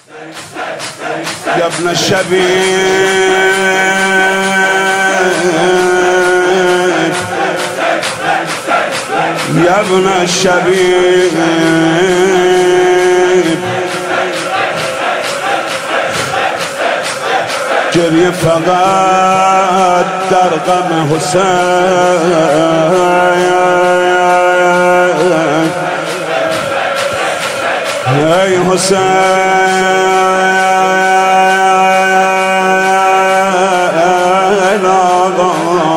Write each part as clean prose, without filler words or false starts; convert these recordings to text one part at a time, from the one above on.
يا ابن الشبيب يا ابن الشبيب جري فقط در غم حسين ای حسين آقا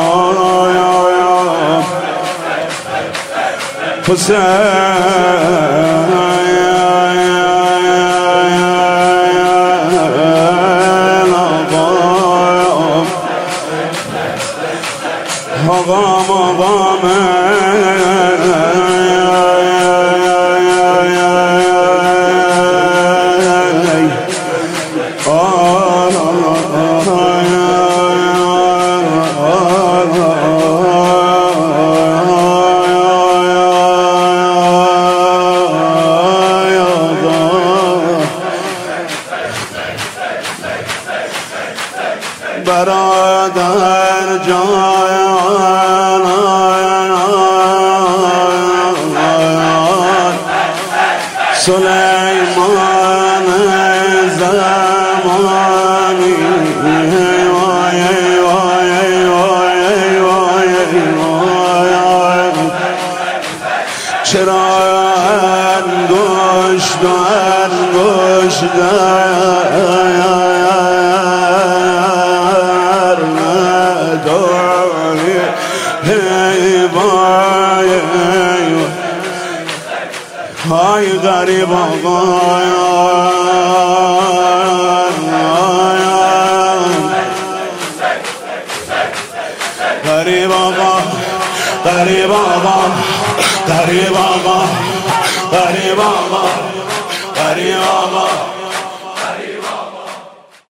برادر جان سلیمان زمانی چرا انگشت های غریب آقا غریب آقا غریب آقا غریب آقا غریب آقا غریب آقا